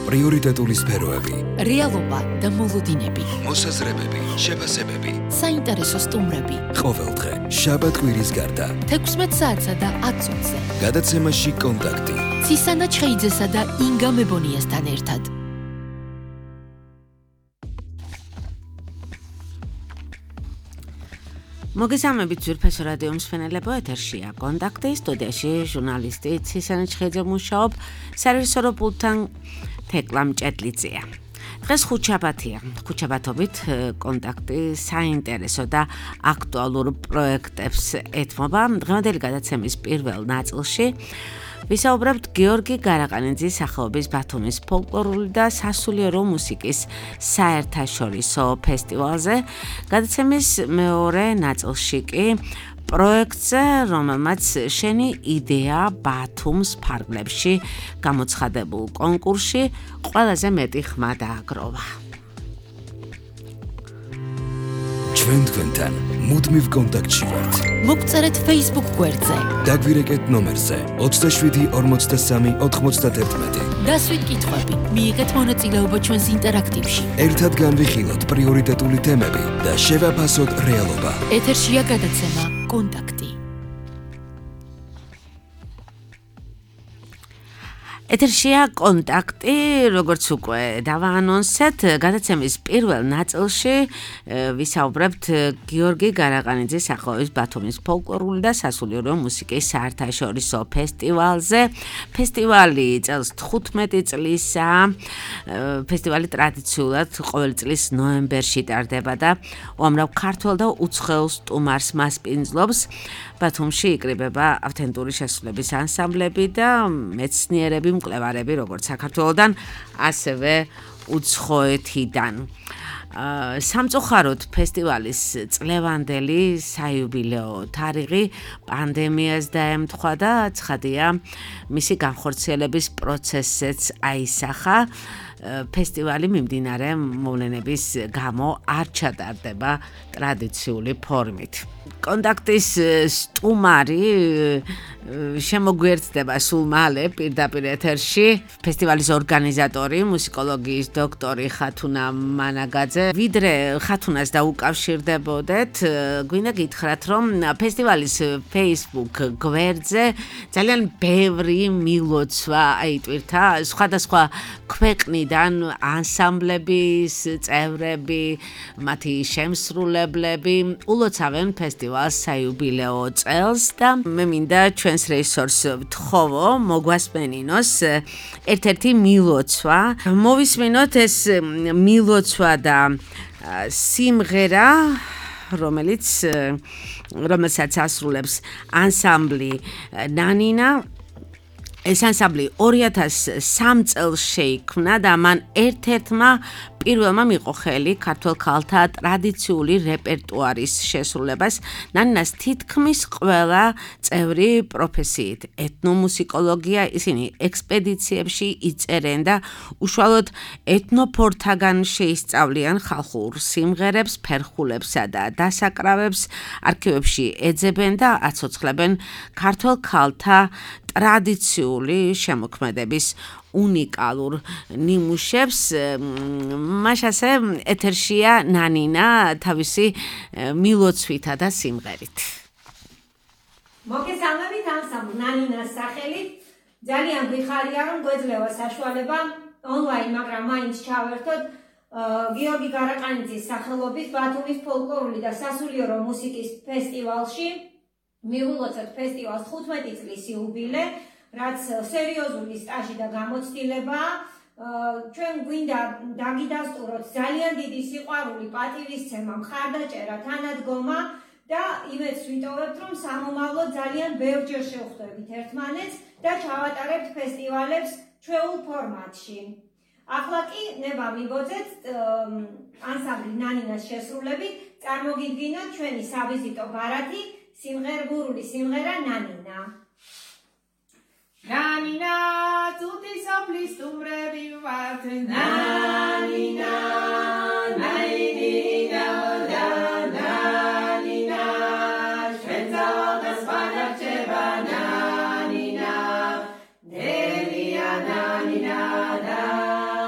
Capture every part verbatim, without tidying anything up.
პრიორიტეტული სფეროები, რეალობა და მოლოდინები, მოსაზრებები, შეფასებები, საინტერესო სტუმრები. ყოველდღე, შაბათ-კვირის გარდა, თექვსმეტ საათსა და ათ წუთზე. გადაცემაში კონტაქტი. ცისანა ჩხეიძესა და ინგა მებონიასთან ერთად. მოგესალმებით ძვირფასო რადიო მსმენელებო, ეთერშია კონტაქტი, სტუდიაში ჟურნალისტი ცისანა ჩხეიძე მუშაობ, სერვისორო პულტთან თეკლა მჭედლიძეა. დღეს ხუთშაბათია. ხუთშაბათობით კონტაქტი საინტერესო და აქტუალურ პროექტებს ეთმობა. დღევანდელი გადაცემის პირველ ნაწილში ვისაუბრებთ გიორგი გარაყანიძის სახელობის ბათუმის ფოლკლორული და სასულიერო მუსიკის საერთაშორისო ფესტივალზე. გადაცემის მეორე ნაწილში კი პროექტზე, რომელმაც შენი იდეა ბათუმს ფარგლებში გამოცხადებულ კონკურსში ყველაზე მეტი ხმა დააგროვა. ჩვენ თქვენთან მუდმივ კონტაქტში ვართ. მოგწერეთ Facebook გვერდზე. დაგვირეკეთ ნომერზე ოცდაშვიდი ორმოცდასამი ოთხმოცდაათი. დასვით კითხვები, მიიღეთ მონაწილეობა ჩვენს ინტერაქტივში. ერთად განვიხილოთ პრიორიტეტული თემები და შევაფასოთ რეალობა. ეთერშია გადაცემა კონტაქტი. ეთერშია კონტაქტი, როგორც უკვე დავაანონსეთ, გადაცემის პირველ ნაწილში ვისაუბრებთ გიორგი გარაყანიძის სახელობის ბათუმის ფოლკლორული და სასულიერო მუსიკის საერთაშორისო ფესტივალზე. ფესტივალი წელს თხუთმეტი წლისაა. ფესტივალი ტრადიციულად ყოველი წლის ნოემბერში ტარდება და უამრავ ქართველ და უცხოელ სტუმარს მასპინძლობს. ბათუმში იკრიბება ავთენტური შესრულების ანსამბლები და მეცნიერები, მკვლევარები, როგორც საქართველოდან, ასევე უცხოეთიდან. სამწუხაროდ ფესტივალის წლევანდელი საიუბილეო თარიღი პანდემიას დაემთხვა და ცხადია, მისი განხორციელების პროცესზეც აისახა. ფესტივალი მიმდინარე მოვლენების გამო არ ჩატარდება ტრადიციული ფორმით. კონტაქტის სტუმარი შემოგვიერთდება სულ მალე პირდაპირ ეთერში. ფესტივალის ორგანიზატორი, მუსიკოლოგიის დოქტორი ხათუნა მანაგაძე. ვიდრე ხათუნას დაუკავშირდებოდეთ, გვინდა გითხრათ, რომ ფესტივალის Facebook გვერდზე ძალიან ბევრი მილოცვა აიტვირთა სხვადასხვა ქვეყნიდან ანსამბლების წევრები, მათი შემსრულებლები ულოცავენ ფესტივალს საიუბილეო წელს და მე მინდა ჩვენს რეჟისორს ვთხოვო მოგვასმენინოს ერთ-ერთი მილოცვა. მოვისმინოთ ეს მილოცვა და სიმღერა, რომელიც რომელსაც ასრულებს ანსამბლი ნანინა. ეს ანსამბლი ორი ათას სამი წელს შეიქმნა და მან ერთ-ერთმა პირველმა მიიღო ხელი ქართველ ქალთა ტრადიციული რეპერტუარის შესრულებას. ნანინას თითქმის ყველა წევრი პროფესიით ეთნომუსიკოლოგია, ისინი ექსპედიციებში იწერენ და უშუალოდ ეთნოფორთაგან შეისწავლიან ხალხურ სიმღერებს, ფერხულებსა და დასაკრავებს, არქივებში ეძებენ და აცოცხლებენ ქართველ ქალთა ტრადიციული შემოქმედების უნიკალურ ნიმუშებს. მაშასე ეთერშია ნანინა თავისი მილოცვითა და სიმღერით. მოგესალმებით ანსამბლ ნანინას სახელით. ძალიან გვიხარია, რომ გვეძლევა საშუალება ონლაინ, მაგრამ მაინც ჩავერთოთ გიორგი გარაყანიძის სახელობის ბათუმის ფოლკლორული და სასულიერო მუსიკის ფესტივალში. მივულოცოთ ფესტივალს თხუთმეტი წლის იუბილე, რაც სერიოზული სტაჟი და გამოცდილებაა. ჩვენ გვინდა დაგიდასტუროთ ძალიან დიდი სიყვარული, პატივისცემა, მხარდაჭერა, თანადგომა და იმედს ვიტოვებთ, რომ სამომავლოდ ძალიან ბევრჯერ შევხვდებით ერთმანეთს და ჩავატარებთ ფესტივალებს ჩვეულ ფორმატში. ახლა კი ნება მიბოძეთ ანსამბლი ნანინას შესრულებით წარმოგიდგინოთ ჩვენი სავიზიტო ბარათი, სიმღერგურული სიმღერა ნანინა. ნანინა, თუთი სოფლის სტუმრები ვართ, ნანინა, ნანინა, ნანინა, ჩვენ ძალას ვანარჩება, ნანინა, დელია, ნანინა, ნანინა.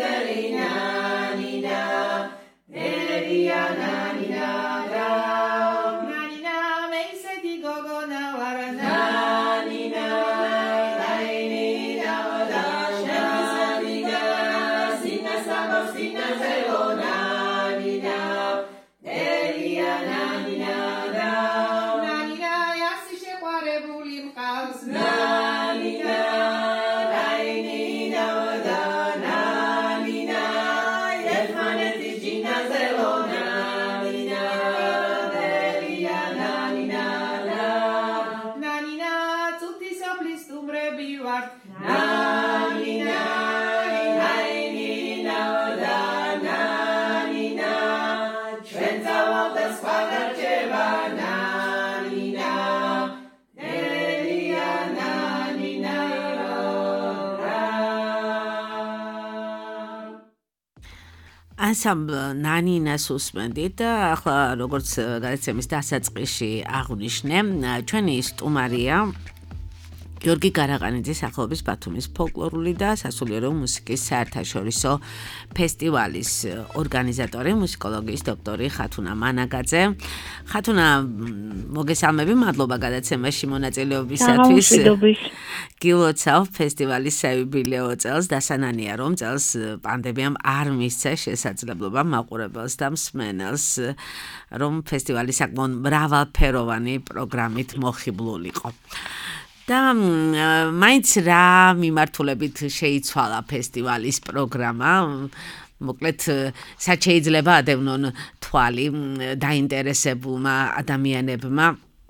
ანსამბლ ნანინას უსმენდით და ახლა როგორც გადაცემის დასაწყისში აღვნიშნე, ჩვენი სტუმარია გიორგი გარაყანიძის სახელობის ბათუმის ფოლკლორული და სასულიერო მუსიკის საერთაშორისო ფესტივალის ორგანიზატორი, მუსიკოლოგიის დოქტორი ხათუნა მანაგაძე. ხათუნა, მოგესალმები, მადლობა გადაცემაში მონაწილეობისათვის. გილოცავ ფესტივალის საიუბილეო წელს, დასანანია რომ წელს პანდემიამ არ მისცა შესაძლებლობა მაყურებელს და მსმენელს, რომ ფესტივალი საკმაოდ მრავალფეროვანი პროგრამით მოხიბლულიყო. და მაინც რა მიმართულებით შეიცვალა ფესტივალის პროგრამა, მოკლედ სად შეიძლება ადევნონ თვალი დაინტერესებულმა ადამიანებმა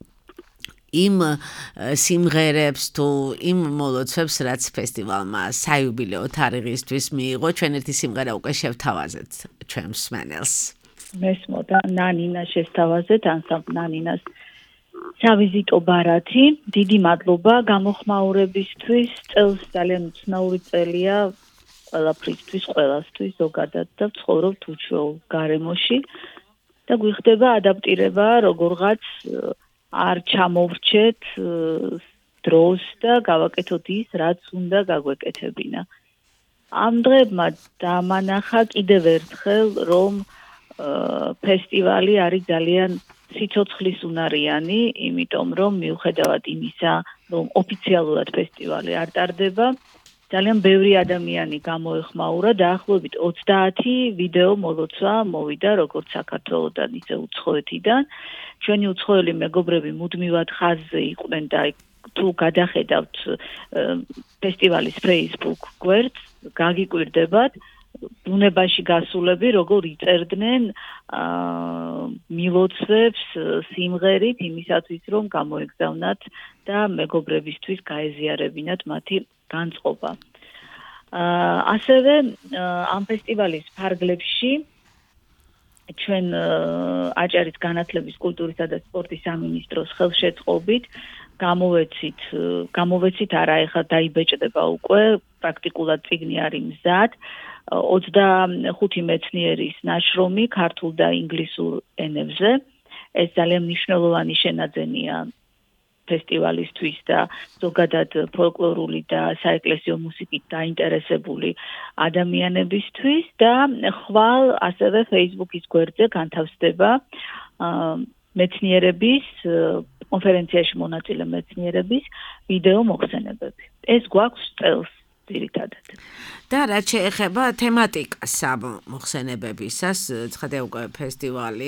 იმ სიმღერებს თუ იმ მოლოცვებს, რაც ფესტივალმა საიუბილეო თარიღისთვის მიიღო, ჩვენ ერთი სიმღერა უკვე შევთავაზეთ ჩვენ მსმენელს. მესმოდა ნანინა შესთავაზეთ, ანსამბლ ნანინას სავიზიტო ბარათი, დიდი მადლობა გამოხმაურებისთვის, წელს ძალიან უცნაური წელია ყველაფრისთვის, ყველასთვის ზოგადად და ცხოვრობთ უჩვეულ გარემოში და გვიხდება ადაპტირება, როგორღაც არ ჩამოვრჩეთ დროს და გავაკეთოთ ის, რაც უნდა გაგვეკეთებინა. ამ დღეებმა დამანახა კიდევ ერთხელ, რომ ფესტივალი არის ძალიან სიცოცხლის უნარიანი, იმიტომ რომ მიუხედავად იმისა, რომ ოფიციალურად ფესტივალი არ ტარდება, ძალიან ბევრი ადამიანი გამოეხმაურა, დაახლოებით ოცდაათი ვიდეო მოლოცვა მოვიდა როგორც საქართველოდან, ისე უცხოეთიდან. ჩვენი უცხოელი მეგობრები მუდმივად ხაზზე იყვნენ და თუ გადახედავთ ფესტივალის Facebook გვერდს, გაგიკვირდებათ ბუნებაში გასულები, როგორ იწერდნენ მილოცვებს სიმღერით იმისათვის, რომ გამოეგზავნათ და მეგობრებისთვის გაეზიარებინათ მათი განწყობა. ასევე ამ ფესტივალის ფარგლებში ჩვენ აჭარის განათლების, კულტურისა და სპორტის სამინისტროს ხელშეწყობით გამოვეცით, გამოვეცით არა, ეხლა დაიბეჭდება უკვე, პრაქტიკულად წიგნი არის მზად. ოცდახუთი მეცნიერის ნაშრომი ქართულ და ინგლისურ ენებზე. ეს ძალიან მნიშვნელოვანი შენაძენია ფესტივალისთვის და ზოგადად ფოლკლორული და საეკლესიო მუსიკით დაინტერესებული ადამიანებისთვის და ხვალ ასევე Facebook-ის გვერდზე განთავსდება მეცნიერების კონფერენციაში მონაწილე მეცნიერების ვიდეო მოხსენებები. ეს გვაქვს წელს ძირითადად. და რაც შეეხება თემატიკას ამ მოხსენებებისას, ცხადია უკვე ფესტივალი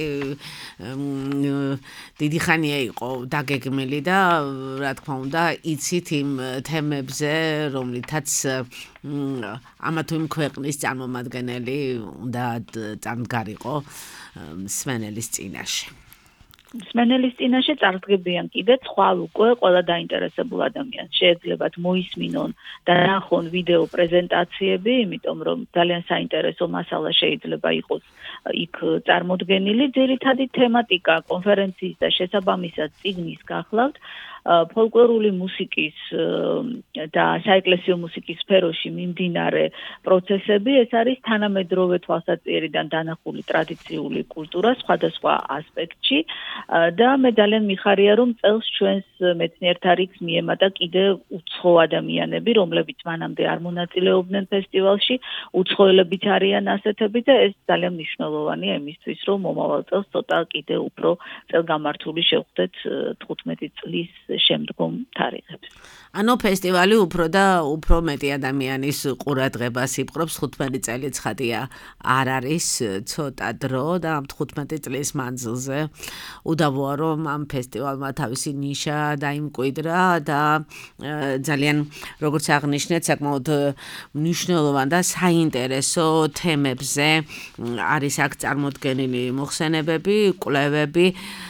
დიდი ხანია იყო დაგეგმილი და რა თქმა უნდა, იცით იმ თემებზე, რომლითაც ამა თუ იმ ქვეყნის წარმომადგენელი უნდა წამდგარიყო მსმენელის წინაშე. მსმენელის წინაშე წარდგებიან კიდე ხვალ უკვე ყველა დაინტერესებულ ადამიანს შეეძლებათ მოისმინონ და ნახონ ვიდეო პრეზენტაციები, იმიტომ რომ ძალიან საინტერესო მასალა შეიძლება იყოს იქ წარმოდგენილი. ძირითადი თემატიკა კონფერენციის და შესაბამისად წიგნის გახლავთ ფოლკლორული მუსიკის და საეკლესიო მუსიკის სფეროში მიმდინარე პროცესები, ეს არის თანამედროვე თვალსაჩინოდან დანახული ტრადიციული კულტურა სხვადასხვა ასპექტში და მე ძალიან მიხარია, რომ წელს ჩვენს მეცნიერთა რიგს მიემატა კიდევ უცხო ადამიანები, რომლებიც მანამდე არ მონაწილეობდნენ ფესტივალში, უცხოელებიც არიან ასეთები და ეს ძალიან მნიშვნელოვანია იმისთვის, რომ მომავალ წელს ცოტა კიდევ უფრო წელგამართული შევხვდეთ თხუთმეტი წლის შემდგომ თარიღებს. ანუ ფესტივალი უფრო და უფრო მეტი ადამიანის ყურადღებას იპყრობს თხუთმეტი წელი ცხადია არ არის ცოტა დრო და ამ თხუთმეტი წლის მანძილზე უდავოა რომ ამ ფესტივალმა თავისი ნიშა დაიმკვიდრა და ძალიან როგორც აღნიშნეთ საკმაოდ მნიშვნელოვან და საინტერესო თემებზე არის აქ წარმოდგენილი მოხსენებები, კვლევები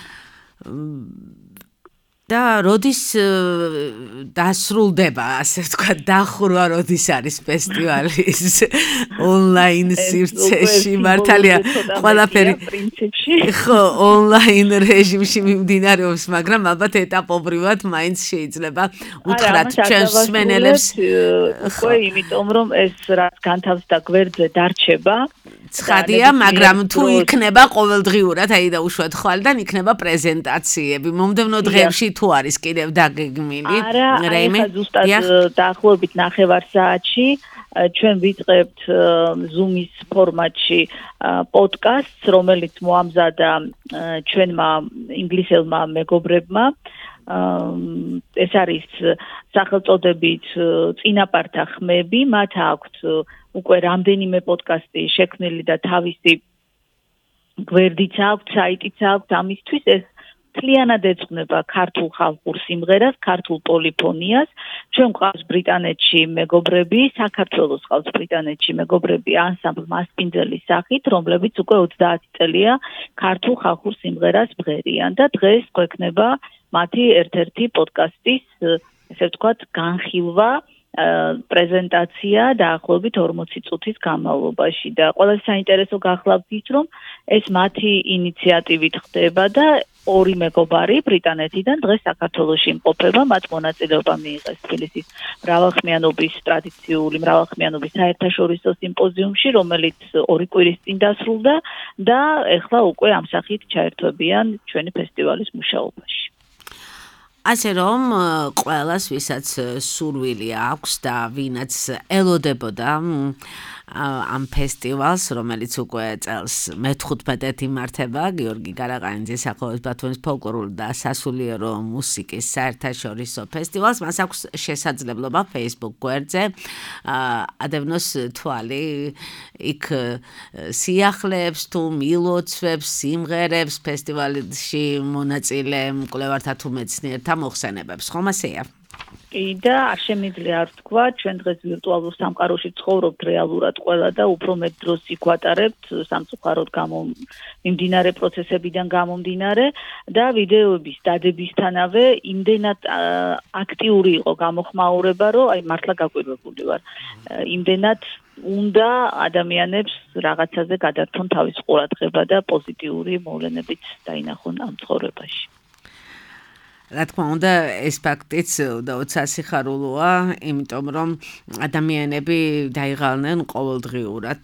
და როდის დასრულდება, ასე ვთქვათ, დახურვა როდის არის ფესტივალის ონლაინ სივრცეში, მართალია ყველაფერი პრინციპში ხო ონლაინ რეჟიმში მიმდინარეობს, მაგრამ ალბათ ეტაპობრივად მაინც შეიძლება უთხრათ ჩვენს მსმენელებს უკვე იმიტომ რომ ეს რაც განთავსდა გვერდზე დარჩება ცხადია, მაგრამ თუ იქნება ყოველდღიურად, აი და უშუალოდ ხვალიდან იქნება პრეზენტაციები. მომდევნო დღეებში თუ არის კიდევ დაგეგმილი, რეიმე, ზუსტად დაახლოებით ნახევარ საათში ჩვენ ვიწყებთ Zoom-ის ფორმატში პოდკასტს, რომელიც მოამზადა ჩვენმა ინგლისელმა მეგობრებმა. ეს არის სახელწოდებით წინაპართა ხმები, მათ აქვთ უკვე რამდენიმე პოდკასტი შექმნილი და თავისი გვერდიც აქვთ, საიტიც აქვთ, ამისთვის ეს მთლიანად ეძღვნება ქართულ ხალხურ სიმღერას, ქართულ პოლიფონიას. ჩვენ გვყავს ბრიტანეთში მეგობრები, საქართველოს ყავს ბრიტანეთში მეგობრები ანსამბლ მასპინძელის სახით, რომლებიც უკვე ოცდაათი წელია ქართულ ხალხურ სიმღერას ბღერიან და დღეს გვექნება მათი ერთ-ერთი პოდკასტის, ესე ვთქვათ, განხილვა პრეზენტაცია დაახლოებით ორმოცი წუთის განმავლობაში და ყველაზე საინტერესო გახლავთ ის, რომ ეს მათი ინიციატივით ხდება და ორი მეგობარი ბრიტანეთიდან დღეს საქართველოში იმყოფება, მათ მონაწილეობა მიიღეს თბილისის მრავალხმიანობის ტრადიციული მრავალხმიანობის საერთაშორისო სიმპოზიუმში, რომელიც ორი კვირის წინ დასრულდა და ეხლა უკვე ამ სახით ჩაერთვებიან ჩვენი ფესტივალის მუშაობაში. ასე რომ ყველას ვისაც სურვილი აქვს და ვინაც ელოდებოდა ამ ფესტივალს, რომელიც უკვე წელს მეთხუთმეტედ იმართება, გიორგი გარაყანიძის სახელობის ბათუმის ფოლკლორული და სასულიერო მუსიკის საერთაშორისო ფესტივალს, მას აქვს შესაძლებლობა Facebook გვერდზე ადევნოს თვალი იქ სიახლეებს თუ მილოცვებს, სიმღერებს, ფესტივალში მონაწილე მკვლევართა თუ მეცნიერთა მოხსენებებს, ხომ ასეა? და არ შემიძლია არ ვთქვა, ჩვენ დღეს ვირტუალურ სამყაროში ცხოვრობთ რეალურად ყველა და უფრო მეტ დროს იგვატარებთ სამწუხაროდ მიმდინარე პროცესებიდან გამომდინარე და ვიდეოების დადებისთანავე იმდენად აქტიური იყო გამოხმაურება, რომ აი მართლა გაკვირვებული ვარ. იმდენად უნდა ადამიანებს რაღაცაზე გადართონ თავის ყურადღება და პოზიტიური მოვლენებით დაინახონ ამ ცხოვრებაში. რა თქმა უნდა, ეს ფაქტიც უდავოდ სასიხარულოა, იმიტომ რომ ადამიანები დაიღალნენ ყოველდღიურად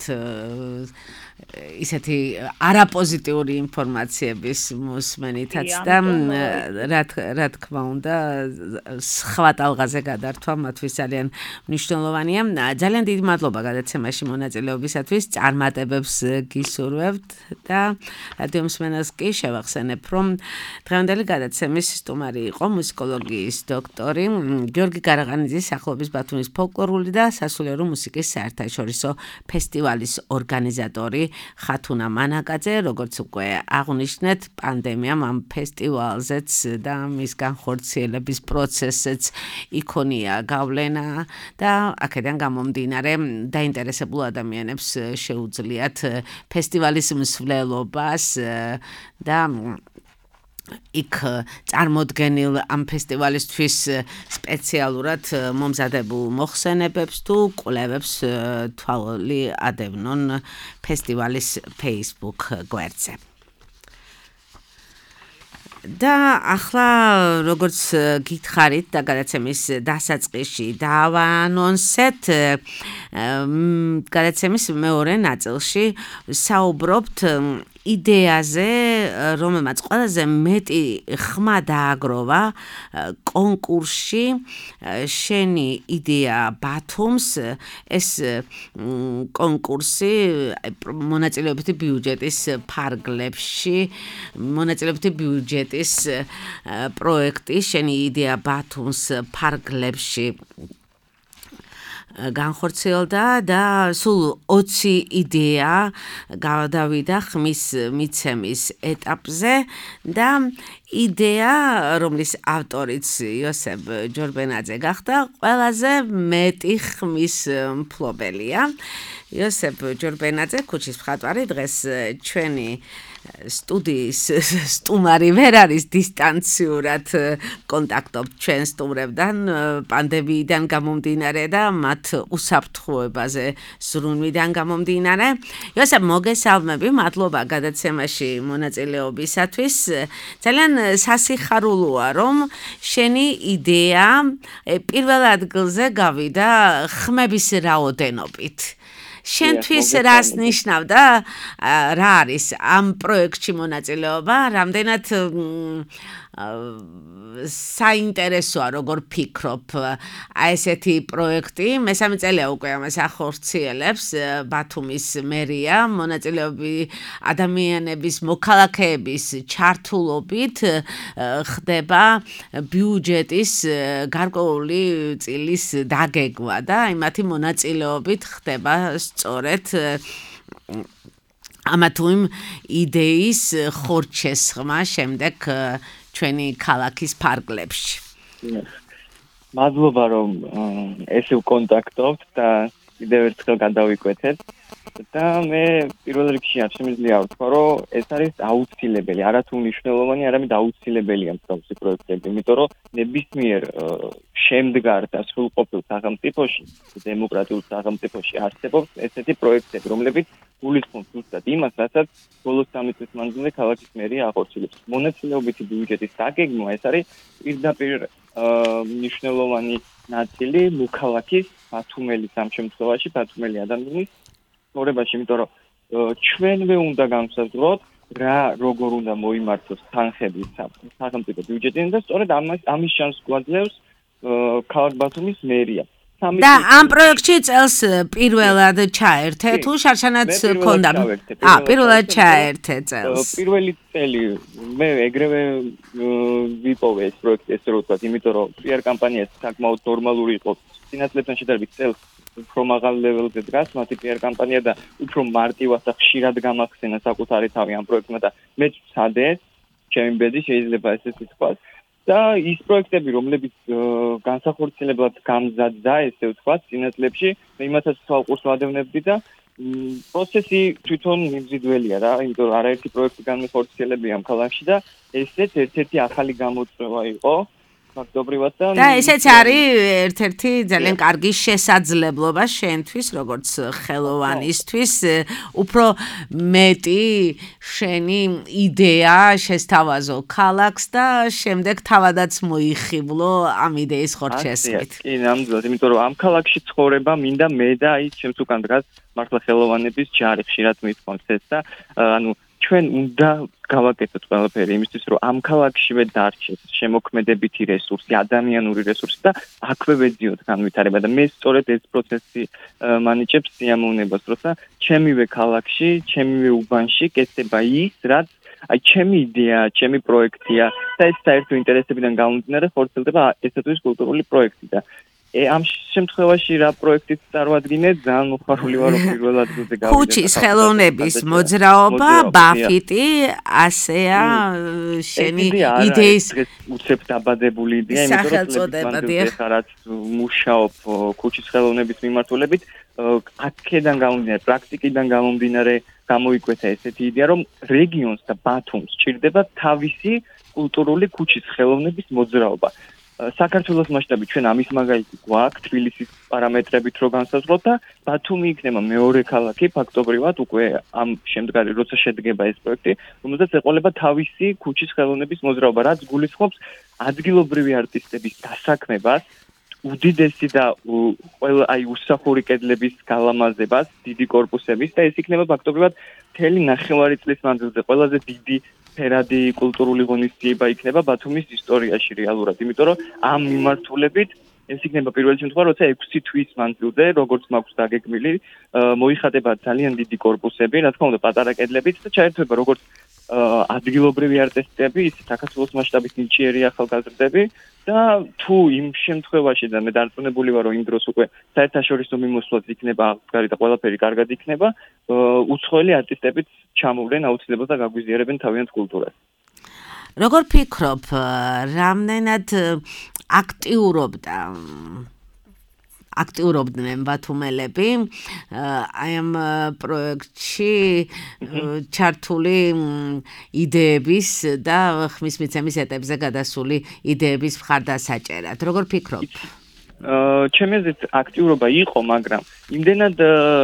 ისეთი არაპოზიტიური ინფორმაციების მოსმენითაც და რა თქმა უნდა, სხვა ტალღაზე გადართვა მათთვის ძალიან მნიშვნელოვანია. ძალიან დიდი მადლობა გადაცემაში მონაწილეობისათვის, წარმატებებს გისურვებთ და რადიო მსმენელს კი შევახსენებ, რომ დღევანდელი გადაცემის სტუმარი იყო მუსიკოლოგიის დოქტორი გიორგი გარაყანიძის სახელობის ბათუმის ფოლკლორული და სასულიერო მუსიკის საერთაშორისო ფესტივალის ორგანიზატორი ხათუნა მანაკაძე, როგორც უკვე აღნიშნეთ, პანდემიამ ამ ფესტივალზეც და მის განხორციელების პროცესზეც იქონია გავლენა და აქედან გამომდინარე დაინტერესებულ ადამიანებს შეუძლიათ ფესტივალის მსვლელობას და იქ წარმოდგენილ ამ ფესტივალისთვის სპეციალურად მომზადებულ მოხსენებებს თუ კვლევებს თვალი ადევნონ ფესტივალის Facebook გვერდზე. და ახლა როგორც გითხარით და გადაცემის დასაწყისში დავაანონსეთ გადაცემის მეორე ნაწილში საუბრობთ იდეაზე, რომელმაც ყველაზე მეტი ხმა დააგროვა კონკურსში შენი იდეა ბათუმს ეს კონკურსი მონაწილეობითი ბიუჯეტის ფარგლებში მონაწილეობითი ბიუჯეტის პროექტი შენი იდეა ბათუმს ფარგლებში განხორციელდა და სულ ოცი იდეა გავდავიდა ხმის მიცემის ეტაპზე და იდეა, რომლის ავტორიც იოსებ ჯორბენაძე გახდა, ყველაზე მეტი ხმის მფლობელია. იოსებ ჯორბენაძე, ქუჩის მხატვარი, დღეს ჩვენი სტუდიის სტუმარი ვერ არის დისტანციურად კონტაქტობთ ჩვენ სტუმრებთან პანდემიიდან გამომდინარე და მათ უსაფრთხოებაზე ზრუნვიდან გამომდინარე. იოსებ, მოგესალმები, მადლობა გადაცემაში მონაწილეობისათვის. ძალიან სასიხარულოა, რომ შენი იდეა პირველ ადგილზე გავიდა ხმების რაოდენობით. შენთვის რას ნიშნავდა რა არის ამ პროექტში მონაწილეობა, რამდენად საინტერესოა, როგორ ფიქრობ, აი ესეთი პროექტი, მესამე წელია უკვე ამას ახორციელებს ბათუმის მერია, მონაწილეობი ადამიანების, მოქალაქეების ჩართულობით ხდება ბიუჯეტის გარკვეული წილის დაგეგმა და იმათი მონაწილეობით ხდება სწორედ ამა თუ იმ იდეის ხორჩესხმა შემდეგ ჩვენი ქალაქის ფარგლებში. მადლობა, რომ ესე ვკონტაქტობთ და კიდევ ერთხელ გადავიკვეთეთ. და მე პირველ რიგში არ შემიძლია ვთქვა, რომ ეს არის აუცილებელი, არათუ მნიშვნელოვანი, არამედ აუცილებელია მსგავსი პროექტები, იმიტომ რომ ნებისმიერ შემდგარ და სრულყოფილ სახელმწიფოში, დემოკრატიულ სახელმწიფოში არსებობს ესეთი პროექტები, რომლებიც გულისხმობს ზუსტად იმას, რასაც ბოლოს სამი წლის მანძილზე ქალაქის მერია ახორციელებს. მონაწილეობითი ბიუჯეტის დაგეგმა ეს არის პირდაპირ მნიშვნელოვანი ნაწილი მოქალაქის, ბათუმელის ამ შემთხვევაში, ბათუმელი ადამიანის ცხოვრებაში, იმიტომ რომ ჩვენვე უნდა განსაზღვროთ რა როგორ უნდა მოიმართოს თანხების სახელმწიფო ბიუჯეტიდან და სწორედ ამის შანსს გვაძლევს ქალაქ ბათუმის მერია. და ამ პროექტში წელს პირველად ჩაერთე თუ შარშანაც ქონდა? აა, პირველად ჩაერთე წელს. პირველი წელი მე ეგრევე ვიპოვე ეს პროექტი, ესე რომ ვთქვათ, იმიტომ რომ პი არ კამპანია საკმაოდ ნორმალური იყო. სინათლებთან შედარებით წელს უფრო მაღალ ლეველზე დგას მათი პი არ კამპანია და უფრო მარტივად და ხშირად გამახსენა საკუთარი თავი ამ პროექტმა და მეც ვცადე, ჩემი ბედი შეიძლება ესეც ვთქვათ. და ის პროექტები, რომლებიც განსახორციელებლად გამზადდა, ესე ვთქვათ, სინათლებში, მე იმასაც თვალყურს ვადევნებდი და პროცესი თვითონ მიმზიდველია რა, იმიტომ რომ არაერთი პროექტი განხორციელებია ამ ქალაქში და ესეც ერთ-ერთი ახალი გამოწვევა იყო. ფაქტობრივად და და ესეც არის ერთ-ერთი ძალიან კარგი შესაძლებლობა შენთვის, როგორც ხელოვანისთვის, უფრო მეტი შენი იდეა შესთავაზო ქალაქს და შემდეგ თავადაც მოიხიბლო ამ იდეის ხორჩესხმით. კი, ნამდვილად, იმიტომ რომ ამ ქალაქში ცხოვრება მინდა მე და აი ჩემს უკან დგას მართლა ხელოვანების ჯარი, ხშირად მithქვამს ეს და ანუ ჩვენ უნდა გავაკეთოთ ყველაფერი იმისთვის, რომ ამ ქალაქშივე დარჩეს შემოქმედებითი რესურსი, ადამიანური რესურსი და აქვე ვეძიოთ განვითარება და მე სწორედ ეს პროცესი მანიჭებს სიამოვნებას, როცა ჩემივე ქალაქში, ჩემივე უბანში კეთდება ის, რაც აი ჩემი იდეა, ჩემი პროექტია და ეს საერთო ინტერესებიდან გამომდინარე ხორციელდება ესეთი კულტურული პროექტი და ამ შემთხვევაში რა პროექტით წარვადგინე, ძალიან მოხარული ვარ, რომ პირველ ადგილზე გავიდე. ქუჩის ხელოვნების მოძრაობა, ბაფიტი, ასეა შენი იდეის უცებ დაბადებული იდეა, იმიტომ რომ ხარაც მუშაობ ქუჩის ხელოვნების მიმართულებით, აქედან გამომდინარე, პრაქტიკიდან გამომდინარე, გამოიკვეთა ესეთი იდეა, რომ რეგიონს და ბათუმს სჭირდება თავისი კულტურული ქუჩის ხელოვნების მოძრაობა. საქართველოს მასშტაბით ჩვენ ამის მაგალითი გვაქვს თბილისის პარამეტრებით რო განსაზღვროთ და ბათუმი იქნება მეორე ქალაქი ფაქტობრივად უკვე ამ შემდგარი როცა შედგება ეს პროექტი, რომელზეც ეყოლება თავისი ქუჩის ხელოვნების მოძრაობა, რაც გულისხმობს ადგილობრივი არტისტების დასაქმებას, უდიდესი და ყველა აი უსახური კედლების გალამაზებას, დიდი კორპუსების და ეს იქნება ფაქტობრივად მთელი ნახევარი წლის მანძილზე ყველაზე დიდი ფერადი კულტურული ღონისძიება იქნება ბათუმის ისტორიაში რეალურად, იმიტომ რომ ამ მიმართულებით ეს იქნება პირველი შემთხვევა, როცა ექვსი თვის მანძილზე, როგორც მაქვს დაგეგმილი, მოიხატება ძალიან დიდი კორპუსები, რა თქმა უნდა, პატარა კედლებით და ჩაერთვება როგორც ადგილობრივი არტისტები, ისე საქართველოს მასშტაბით ნიჭიერი ახალგაზრდები და თუ იმ შემთხვევაში და მე დარწმუნებული ვარ, რომ იმ დროს უკვე საერთაშორისო მიმოსვლაც იქნება აღდგარი და ყველაფერი კარგად იქნება, უცხოელი არტისტებიც ჩამოვლენ აუცილებლად და გაგვიზიარებენ თავიანთ კულტურას. როგორ ფიქრობ, რამდენად აქტიურობდა აქტიურობდნენ ბათუმელები აი ამ პროექტში ჩართული იდეების და ხმის მიცემის ეტაპზე გადასული იდეების მხარდასაჭერად. როგორ ფიქრობ? ჩემი აზრით აქტიურობა იყო, მაგრამ იმდენად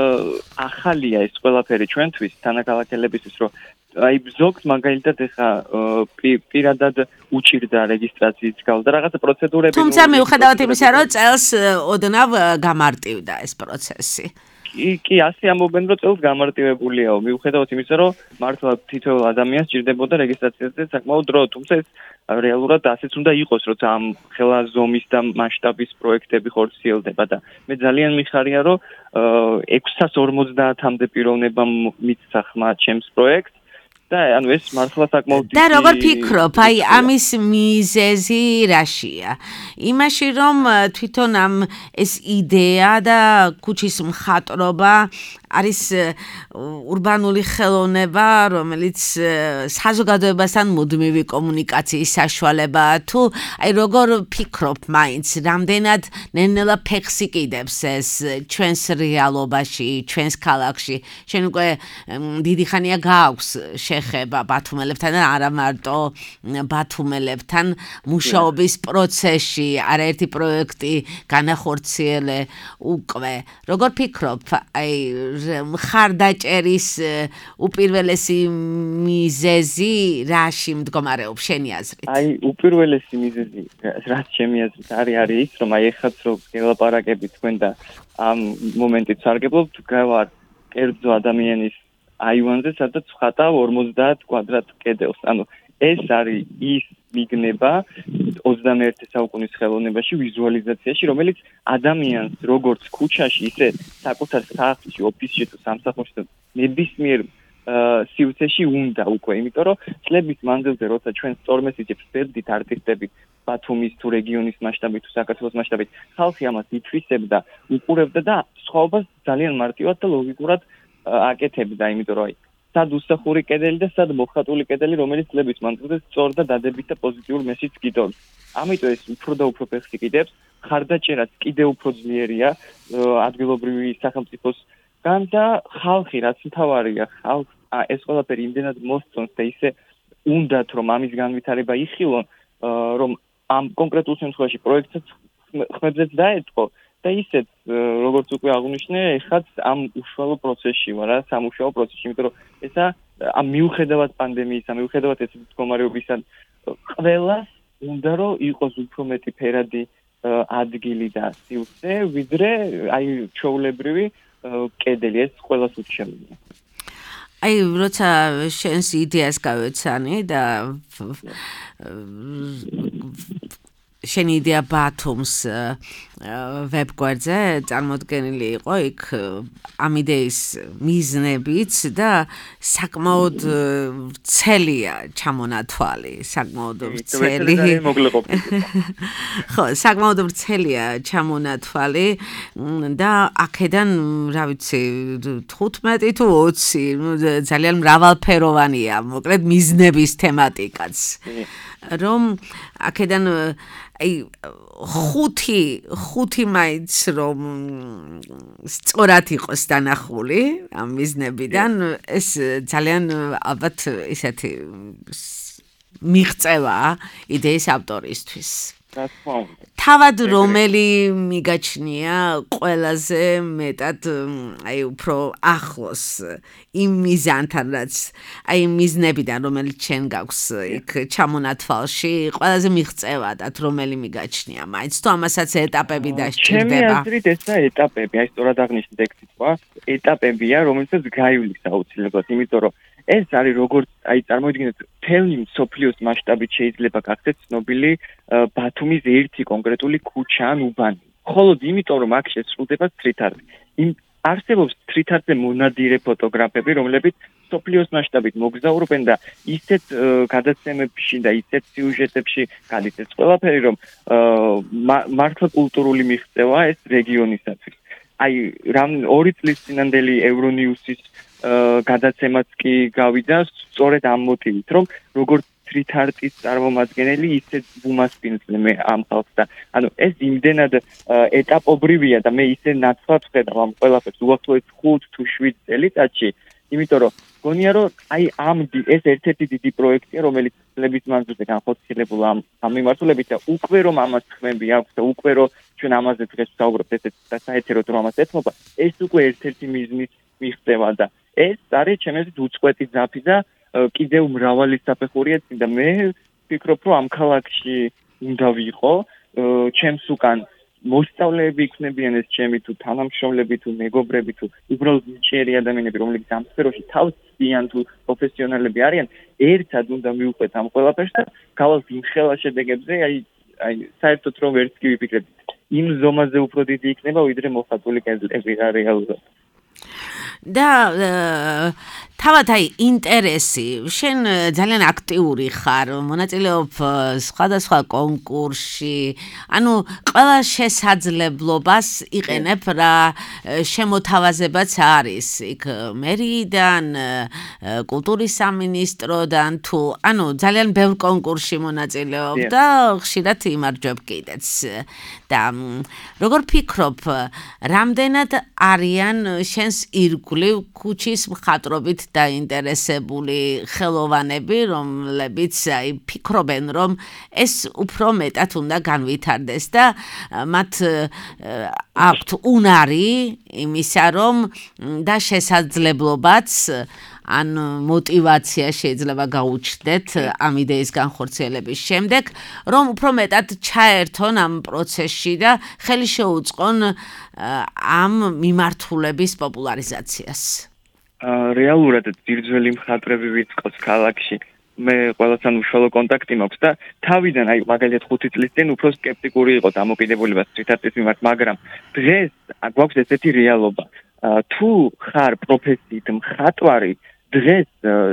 ახალია ეს ყველაფერი ჩვენთვის, თანაქალაქელებისთვის, რომ აი ზოგს მაგალითად ეხა პირადად უჭირდა რეგისტრაციის გავლ და რაღაცა პროცედურები. თუმცა მიუხედავად იმისა, რომ წელს ოდნავ გამარტივდა ეს პროცესი. კი, კი, ასე ამბობენ, რომ წელს გამარტივებულიაო, მიუხედავად იმისა, რომ მართლა თითოეულ ადამიანს ჭირდებოდა რეგისტრაციაზე საკმაოდ დრო, თუმცა ეს რეალურად ასეც უნდა იყოს, როცა ამ ხელა ზომის და მასშტაბის პროექტები ხორციელდება და მე ძალიან მიხარია, რომ ექვსას ორმოცდაათამდე პიროვნება მისცა ხმა ჩემს პროექტს და ანუ ეს მართლა საკმაოდ და როგორ ფიქრობ, აი ამის მიზეზი რაშია? იმაში, რომ თვითონ ამ ეს იდეა და ქუჩის მხატვრობა არის ურბანული ხელოვნება, რომელიც საზოგადოებასთან მუდმივი კომუნიკაციის საშუალებაა, თუ აი როგორ ფიქრობ მაინც, რამდენად ნელ-ნელა ფეხს იკიდებს ეს ჩვენს რეალობაში, ჩვენს ქალაქში? შენ უკვე დიდი ხანია გააქვს შეხება ბათუმელებთან და არა მარტო ბათუმელებთან მუშაობის პროცესში, არაერთი პროექტი განახორციელე უკვე. როგორ ფიქრობ, აი მხარდაჭერის უპირველესი მიზეზი რაში მდგომარეობს შენი აზრით? აი უპირველესი მიზეზი, რაც ჩემი აზრით არის არის ის, რომ აი ეხაც რო გელაპარაკებით თქვენ და ამ მომენტით სარგებლობთ, გავარ კერძო ადამიანის აივანზე, სადაც ხატავ ორმოცდაათ კვადრატ კედელს. ანუ ეს არის ის მიგნება ოცდამეერთე საუკუნის ხელოვნებაში, ვიზუალიზაციაში, რომელიც ადამიანს როგორც ქუჩაში, ისე საკუთარ სახლში, ოფისში თუ სამსახურში და ნებისმიერ სივრცეში უნდა უკვე, იმიტომ რომ წლების მანძილზე, როცა ჩვენ სწორმესიჯებს ვსებდით არტისტები ბათუმის თუ რეგიონის მასშტაბით თუ საქართველოს მასშტაბით, ხალხი ამას ითვისებდა, უყურებდა და სხვაობას ძალიან მარტივად და ლოგიკურად აკეთებდა, იმიტომ რომ აი სად უსახური კედელი და სად მოხატული კედელი, რომელიც წლების მანძილზე სწორ და დადებით და პოზიტიურ მესიჯს გიტოვებს. ამიტომ ეს უფრო და უფრო ფეხს იკიდებს, ხარდაჭერაც კიდევ უფრო ძლიერია ადგილობრივი სახელმწიფოსგან და ხალხი, რაც მთავარია, ხალხს ეს ყველაფერი იმდენად მოსწონს და ისე უნდათ, რომ ამის განვითარება იხილონ, რომ ამ კონკრეტულ შემთხვევაში პროექტსაც ხმებზეც დაეწყო. და ისეთ, როგორც უკვე აღნიშნე, ეხაც ამ უშუალო პროცესში ვარ, რა, სამუშაო პროცესში, იმიტომ რომ ესა ამ მიუხედავად პანდემიისა, მიუხედავად ესეთი მდგომარეობისა, ყველას უნდა რომ იყოს უფრო მეტი ფერადი ადგილი და სივრცე, ვიდრე აი ჩვეულებრივი კედელი, ეს ყველას ურჩევნია. აი, როცა შენს იდეას გავეცანი და შენი იდეა ბათუმს ვებგვერდზე წარმოდგენილი იყო იქ ამ იდეის მიზნებიც და საკმაოდ ვრცელია ჩამონათვალი, საკმაოდ ვრცელი. ხო, საკმაოდ ვრცელია ჩამონათვალი და აქედან, რა ვიცი, თხუთმეტი თუ ოცი, ძალიან მრავალფეროვანია, მოკლედ მიზნების თემატიკაც. რომ აქედან აი ხუთი ხუთი მაინც რომ სწორად იყოს დანახული ამ მიზნებიდან, ეს ძალიან ალბათ ისეთი მიღწევა იდეის ავტორისთვის. რა თქმა უნდა. თავად რომელი მიგაჩნია ყველაზე მეტად აი უფრო ახლოს იმ მიზანთან რაც აი მიზნებიდან რომელიც ჩვენ გაქვს იქ ჩამონათვალში ყველაზე მიღწევადად რომელი მიგაჩნია მაინც თუ ამასაც ეტაპები დასჭირდება. ჩემი აზრით ესა ეტაპები, აი სწორად აღნიშნეთ ეგ სიტყვა, ეტაპებია რომელსაც გაივლის აუცილებლად, იმიტომ რომ ეს არის როგორც აი წარმოიდგინეთ მთელი მსოფლიოს მასშტაბით შეიძლება გახდეს ცნობილი ბათუმის ერთი კონკრეტული ქუჩა ან უბანი. მხოლოდ იმიტომ რომ აქ შესრულდება street art. იმ არსებობს street art-ზე მონადირე ფოტოგრაფები, რომლებიც მსოფლიოს მასშტაბით მოგზაურობენ და ისეთ გადაცემებში და ისეთ სიუჟეტებში გადის ეს ყველაფერი, რომ მართლა კულტურული მიღწევა ეს რეგიონისათვის. აი რამ ორი წლის წინანდელი ევრონიუსის გადაცემაც კი გავიდა სწორედ ამ მოტივით, რომ როგორც street art-ის წარმომადგენელი ისე ვუმასპინძლე მე ამ ხალხს და ანუ ეს იმდენად ეტაპობრივია და მე ისე ნაცვლად ვხედავ ამ ყველაფერს უახლოეს ხუთ თუ შვიდ წელიწადში, იმიტომ რომ გონია რომ აი ამ ეს ერთ-ერთი დიდი პროექტია, რომელიც წლების მანძილზე განხორციელებულა ამ ამ მიმართულებით და უკვე რომ ამას ხმები აქვს და უკვე რომ ჩვენ ამაზე დღეს ვსაუბრობთ ესეც და საერთოდ რომ ამას ეთმობა, ეს უკვე ერთ-ერთი მიზნის მიღწევა და ეს არის ჩემი აზრით უწყვეტი ძაფი და კიდევ მრავალი საფეხურია წინ და მე ვფიქრობ რომ ამ ქალაქში უნდა ვიყო, ჩემს უკან მოსწავლეები იქნებიან ეს ჩემი თუ თანამშრომლები თუ მეგობრები თუ უბრალოდ ნიჭიერი ადამიანები რომლებიც ამ სფეროში თავს ცდიან თუ პროფესიონალები არიან, ერთად უნდა მივყვეთ ამ ყველაფერს და გავალთ იმ ხელა შედეგებზე, აი აი საერთოდ რომ ვერც კი ვიფიქრებთ იმ ზომაზე უფრო დიდი იქნება ვიდრე მოხატული კედლები რა რეალურად. და თავად აი ინტერესი, შენ ძალიან აქტიური ხარ, მონაწილეობ სხვადასხვა კონკურსში, ანუ ყველა შესაძლებლობას იყენებ რა შემოთავაზებაც არის იქ მერიიდან, კულტურის სამინისტროდან თუ ანუ ძალიან ბევრ კონკურსში მონაწილეობ და ხშირად იმარჯვებ კიდეც. და როგორ ფიქრობ, რამდენად არიან შენს ირგვლივ ქუჩის მხატვრობით დაინტერესებული ხელოვანები, რომლებიც აი ფიქრობენ, რომ ეს უფრო მეტად უნდა განვითარდეს და მათ აქვთ უნარი იმისა, რომ და შესაძლებლობაც ან мотивация შეიძლება გაუჩნდეთ ამ იდეის განხორციელების შემდეგ, რომ უფრო მეტად ჩაერთონ ამ პროცესში და ხელი შეუწყონ ამ მიმართულების პოპულარიზაციას. რეალურად ძირძველი მხატვრები ვიწყოს ქალაქში. მე ყველასთან უშუალო კონტაქტი მაქვს და თავიდან აი მაგალითად ხუთი წლის წინ უფრო სკეპტიკური იყო დამოკიდებულება street art-ის მიმართ, მაგრამ დღეს გვაქვს ესეთი რეალობა. თუ ხარ პროფესიით მხატვარი, დღეს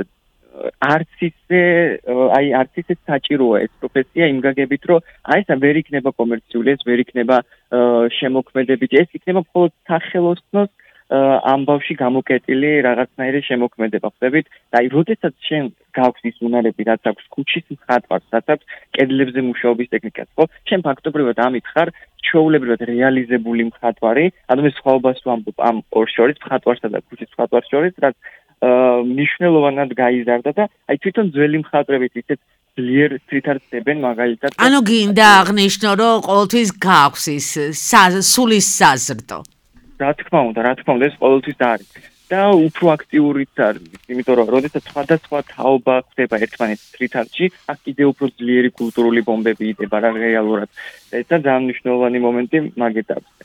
არც ისე აი არც ისე საჭიროა ეს პროფესია იმ გაგებით, რომ აი ეს ვერ იქნება კომერციული, ეს ვერ იქნება შემოქმედებითი, ეს იქნება მხოლოდ სახელოსნოს ამბავში გამოკეტილი რაღაცნაირი შემოქმედება ხდებით და აი როდესაც შენ გაქვს ის უნარები, რაც აქვს ქუჩის მხატვარს, რაც აქვს კედლებზე მუშაობის ტექნიკაც, ხო? შენ ფაქტობრივად ამით ხარ ჩვეულებრივად რეალიზებული მხატვარი, ანუ მე სხვაობას ვამბობ ამ ორ შორის, მხატვარსა და ქუჩის მხატვარს შორის, რაც მნიშვნელოვნად გაიზარდა და აი თვითონ ძველი მხატვრებით ისეთ ძლიერ street art-ს დებენ მაგალითად. ანუ გინდა აღნიშნო, რომ ყოველთვის გაქვს ის სულის საზრდო. რა თქმა უნდა, რა თქმა უნდა, ეს ყოველთვის არის. და უფრო აქტიურიც არის, იმიტომ რომ როდესაც სხვადასხვა თაობა ხდება ერთმანეთის street art-ში, აქ კიდევ უფრო ძლიერი კულტურული ბომბები იდება რა რეალურად. ეს ძალიან მნიშვნელოვანი მომენტი მაგ ეტაპზე.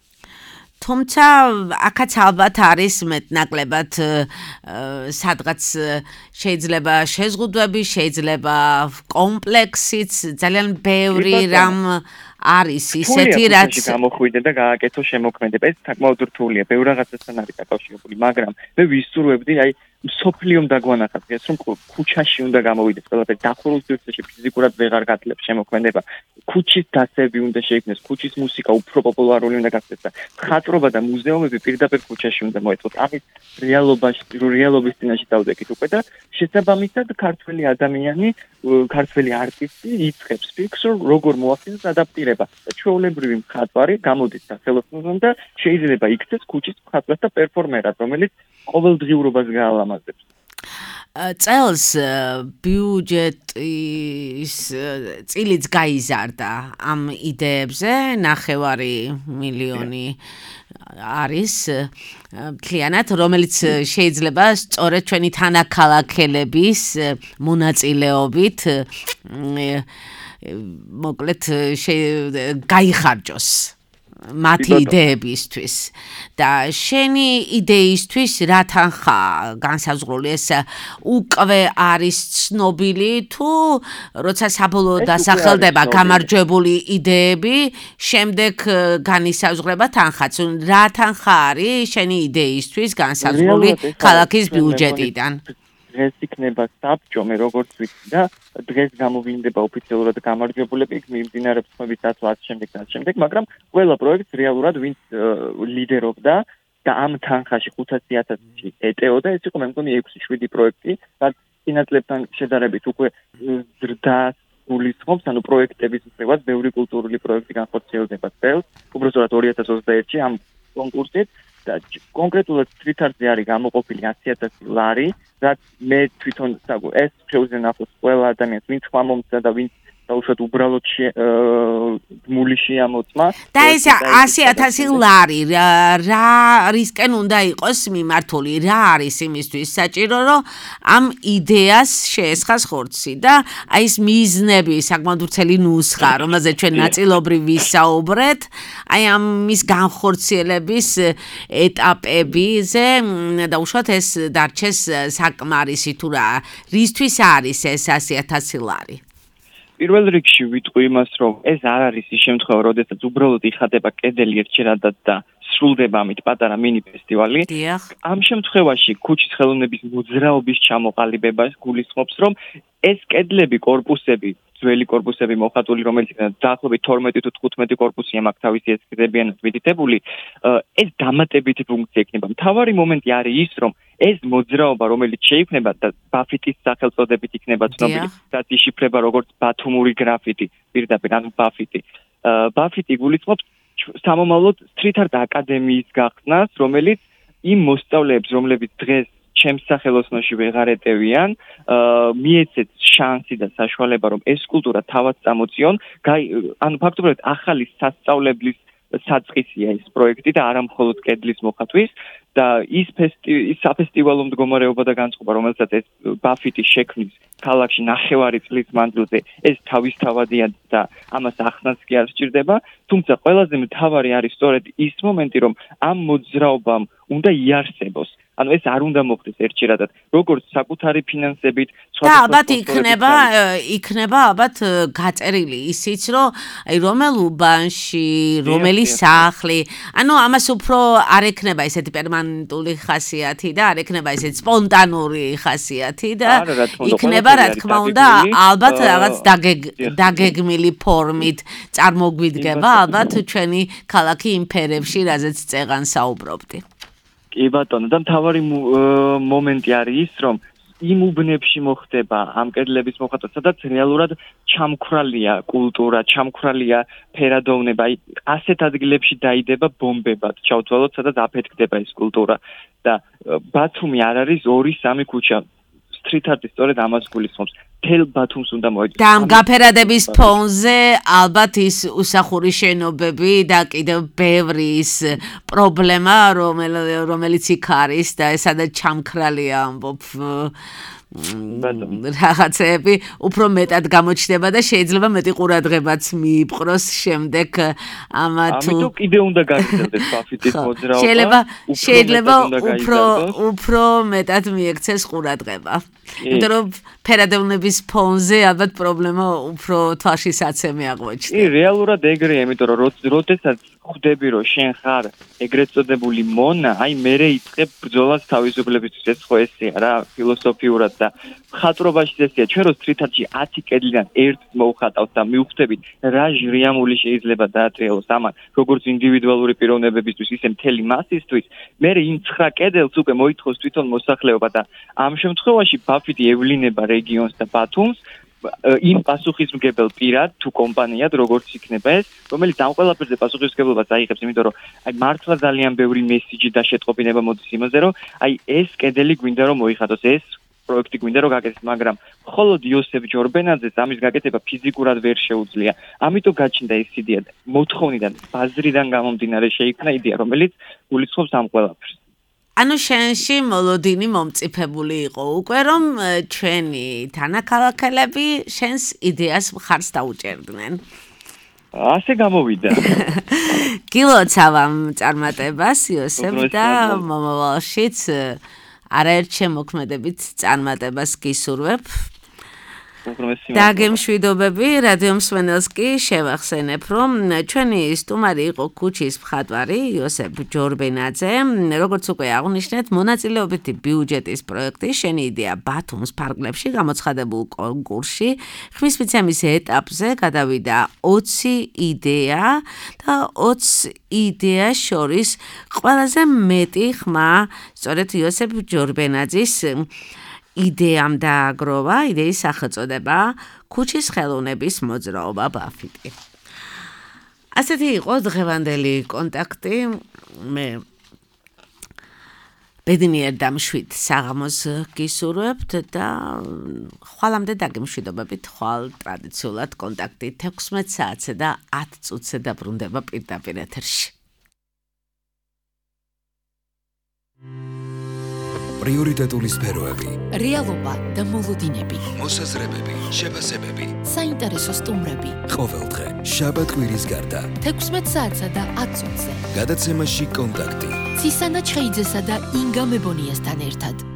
თუმცა აქაც ალბათ არის მეტნაკლებად სადღაც შეიძლება შეზღუდვები, შეიძლება კომპლექსიც, ძალიან ბევრი რამ არის ისეთი, რაც გამოხვიდე და გააკეთო შემოქმედება. ეს საკმაოდ რთულია, ბევრ რაღაცასთან არის დაკავშირებული, მაგრამ მე ვისურვებდი აი მსოფლიომ დაგვანახათ ეს, რომ ქუჩაში უნდა გამოვიდეს ყველაფერი, დახურულ სივრცეში ფიზიკურად ვეღარ გათლებს შემოქმედება. ქუჩის დასები უნდა შეიქმნეს, ქუჩის მუსიკა უფრო პოპულარული უნდა გახდეს და მხატვრობა და მუზეუმები პირდაპირ ქუჩაში უნდა მოეწყოთ. ამის რეალობაში, რეალობის წინაშე დავდექით უკვე და შესაბამისად ქართველი ადამიანი, ქართველი არტისტი იწყებს ფიქრს, რომ როგორ მოახდინოს ადაპტირება. ჩვეულებრივი მხატვარი გამოდის სახელოსნოდან და შეიძლება იქცეს ქუჩის მხატვრად და პერფორმერად, რომელიც ყოველდღიურობას გაალამაზებს. წელს ბიუჯეტის წილიც გაიზარდა ამ იდეებზე, ნახევარი მილიონი არის მთლიანად, რომელიც შეიძლება სწორედ ჩვენი თანაქალაქელების მონაწილეობით მოკლედ გაიხარჯოს მათი იდეებისთვის და შენი იდეისთვის რა თანხა განსაზღვრული ეს უკვე არის ცნობილი თუ როცა საბოლოო დასახელდება გამარჯვებული იდეები შემდეგ განისაზღვრება თანხაც რა თანხა არის შენი იდეისთვის განსაზღვრული ქალაქის ბიუჯეტიდან დღეს იქნება საბჭო, მე როგორც ვიცი და დღეს გამოვინდება ოფიციალურად გამარჯვებულები, იქ მიმდინარეობს ხმების დაცვა ამ შემდეგ და ამ შემდეგ, მაგრამ ყველა პროექტს რეალურად ვინც ლიდერობდა და ამ თანხაში ხუთასი ათასი ეტეოდა, ეს იყო მე მგონი ექვსი შვიდი პროექტი, რაც წინაწლებთან შედარებით უკვე ზრდას გულისხმობს, ანუ პროექტების მხრივაც ბევრი კულტურული პროექტი განხორციელდება წელს, უბრალოდ ორი ათას ოცდაერთში ამ კონკურსით და კონკრეტულად თვითარზე არის გამოყოფილი ათი ათასი ლარი, რაც მე თვითონ ეს შევძენ ახლა ყველა ადამიანს, ვინც ხმა მომცა და ვინც დაუშვათ უბრალოდ მული შეამოწმა. და ეს ასი ათასი ლარი რა რისკენ უნდა იყოს მიმართული, რა არის იმისთვის საჭირო, რომ ამ იდეას შეესხას ხორცი და აი ეს მიზნები, საკმაოდ ვრცელი ნუსხა, რომელზეც ჩვენ ნაწილობრივ ვისაუბრეთ, აი ამის განხორციელების ეტაპებზე დაუშვათ ეს დარჩეს საკმარისი თუ რა, რისთვის არის ეს ასი ათასი ლარი? პირველ რიგში ვიტყვი იმას, რომ ეს არ არის ის შემთხვევა, როდესაც უბრალოდ იხატება კედელი ერთჯერადად და სრულდება ამით პატარა მინი ფესტივალი. ამ შემთხვევაში ქუჩის ხელოვნების მოძრაობის ჩამოყალიბება გულისხმობს, რომ ეს კედლები, корпуსები, ძველი корпуსები მოხატული, რომელიც დაახლოებით თორმეტი თუ თხუთმეტი корпуსია მაგ თავისი ეს კრებიანად მიდითებული, ეს დამატებითი ფუნქცია ექნება. მთავარი მომენტი არის ის, რომ ეს მოძრაობა, რომელიც შეიქმნება და ბაფიტის სახელწოდებით იქნება ცნობილი, რაც იშიფრება როგორც ბათუმური გრაფიტი, პირდაპირ ანუ ბაფიტი. ბაფიტი გულისხმობს სამომავლოდ street art აკადემიის გახსნას, რომელიც იმ მოსწავლეებს, რომლებიც დღეს ჩემს სახელოსნოში ვეღარ ეტევიან, მიეცეთ შანსი და საშუალება, რომ ეს კულტურა თავად წამოწიონ, ანუ ფაქტობრივად ახალი სასწავლებლის საწყისია ეს პროექტი და არა მხოლოდ კედლის მოხატვის და ის ის საფესტივალო მდგომარეობა და განწყობა, რომელსაც ეს ბაფიტი შექმნის ქალაქში ნახევარი წლის მანძილზე, ეს თავისთავადია და ამას ახსნაც კი არ სჭირდება, თუმცა ყველაზე მთავარი არის სწორედ ის მომენტი, რომ ამ მოძრაობამ უნდა იარსებოს. ანუ ეს არ უნდა მოხდეს ერთჯერადად, როგორც საკუთარი ფინანსებით, და ალბათ იქნება იქნება ალბათ გაწერილი ისიც, რომ აი რომელ უბანში, რომელი სახლი, ანუ ამას უფრო არ ექნება ესეთი პერმანენტული ხასიათი და არ ექნება ესეთი სპონტანური ხასიათი და იქნება რა თქმა უნდა ალბათ რაღაც დაგეგმილი ფორმით წარმოგვიდგება ალბათ ჩვენი ქალაქი იმ ფერებში, რაზეც წეღან საუბრობდი. კი ბატონო, და მთავარი მომენტი არის ის, რომ იმ უბნებში მოხდება ამ კედლების მოხატვა, სადაც რეალურად ჩამქრალია კულტურა, ჩამქრალია ფერადოვნება, ასეთ ადგილებში დაიდება ბომბებად, ჩავთვალოთ, სადაც აფეთქდება ეს კულტურა და ბათუმი არ არის ორი სამი ქუჩა. street art სწორედ ამას გულისხმობს. თელ ბათუმს უნდა მოეწოდეს. და ამ გაფერადების ფონზე ალბათ ის უსახური შენობები და კიდევ ბევრი ის პრობლემა, რომელიც იქ არის და სადაც ჩამქრალია ამბობ რაღაცები უფრო მეტად გამოჩნდება და შეიძლება მეტი ყურადღებაც მიიპყროს შემდეგ ამა თუ ამიტომ კიდე უნდა გაგრძელდეს ბაფიტის მოძრაობა. შეიძლება შეიძლება უფრო უფრო მეტად მიექცეს ყურადღება. იმიტომ რომ ფერადოვნების ფონზე ალბათ პრობლემა უფრო თვალშისაცემი აღმოჩნდება. კი, რეალურად ეგრეა, იმიტომ რომ როდესაც ხვდები რომ შენ ხარ ეგრეთ წოდებული მონა, აი მერე იწყებ ბრძოლას თავისუფლებისთვის, ეს ხო ესეა რა, ფილოსოფიურად და მხატვრობაში ესეა, ჩვენ რო street art-ში ათი კედლიდან ერთს მოვხატავთ და მივხვდებით რა ჟრიამული შეიძლება დაატრიალოს ამან, როგორც ინდივიდუალური პიროვნებებისთვის, ისე მთელი მასისთვის, მერე იმ ცხრა კედელს უკვე მოითხოვს თვითონ მოსახლეობა და ამ შემთხვევაში ბაფიტი ევლინება რეგიონს და ბათუმს იმ პასუხისმგებელ პირად თუ კომპანიად, როგორც იქნება ეს, რომელიც ამ ყველაფერზე პასუხისმგებლობას აიღებს, იმიტომ რომ აი მართლა ძალიან ბევრი მესიჯი და შეტყობინება მოდის იმაზე, რომ აი ეს კედელი გვინდა რომ მოიხატოს, ეს პროექტი გვინდა რომ გაკეთეთ, მაგრამ მხოლოდ იოსებ ჯორბენაძეს ამის გაკეთება ფიზიკურად ვერ შეუძლია. ამიტომ გაჩნდა ეს იდეა. მოთხოვნიდან, ბაზრიდან გამომდინარე შეიქმნა იდეა, რომელიც გულისხმობს ამ ყველაფერს. ანუ შენში მოლოდინი მომწიფებული იყო უკვე რომ ჩვენი თანაქალაქელები შენს იდეას მხარს დაუჭერდნენ. ასე გამოვიდა. გილოცავ ამ წარმატებას იოსებ და მომავალშიც არაერთ შემოქმედებით წარმატებას გისურვებ. დაგემშვიდობები რადიო მსმენელს კი შევახსენებ რომ ჩვენი სტუმარი იყო ქუჩის მხატვარი იოსებ ჯორბენაძე როგორც უკვე აღნიშნეთ მონაწილეობითი ბიუჯეტის პროექტი შენი იდეა ბათუმის ფარგლებში გამოცხადებულ კონკურსში ხმის მიცემის ეტაპზე გადავიდა ოცი იდეა და ოცი იდეას შორის ყველაზე მეტი ხმა სწორედ იოსებ ჯორბენაძის იდეამ დააგროვა, იდეის სახელწოდება ქუჩის ხელოვნების მოძრაობა ბაფიტი. ასეთი იყო დღევანდელი კონტაქტი. მე ბედნიერ და მშვიდ საღამოს გისურვებთ და ხვალამდე დაგემშვიდობებით ხვალ ტრადიციულად კონტაქტი თექვსმეტ საათზე და ათ წუთზე დაბრუნდება პირდაპირ ეთერში. პრიორიტეტული სფეროები, რეალობა და მოლოდინები, მოსაზრებები, შეფასებები, საინტერესო სტუმრები. ყოველდღე, შაბათ-კვირის გარდა, თექვსმეტ საათსა და ათ წუთზე. გადაცემაში კონტაქტი. ცისანა ჩხეიძესა და ინგა მებონიასთან ერთად.